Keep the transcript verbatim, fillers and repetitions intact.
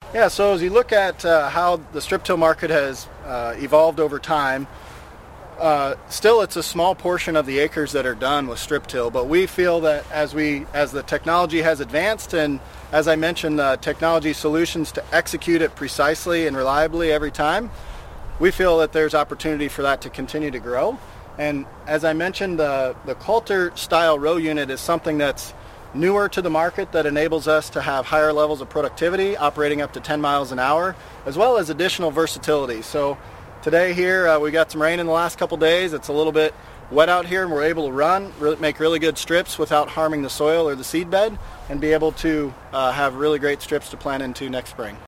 Yeah, so as you look at uh, how the strip till market has uh, evolved over time, uh, still it's a small portion of the acres that are done with strip till, but we feel that as we as the technology has advanced, and as I mentioned, the technology solutions to execute it precisely and reliably every time, we feel that there's opportunity for that to continue to grow. And as I mentioned, the, the Coulter style row unit is something that's newer to the market that enables us to have higher levels of productivity, operating up to ten miles an hour, as well as additional versatility. So today here, uh, we got some rain in the last couple days. It's a little bit wet out here, and we're able to run, really make really good strips without harming the soil or the seed bed, and be able to uh, have really great strips to plant into next spring.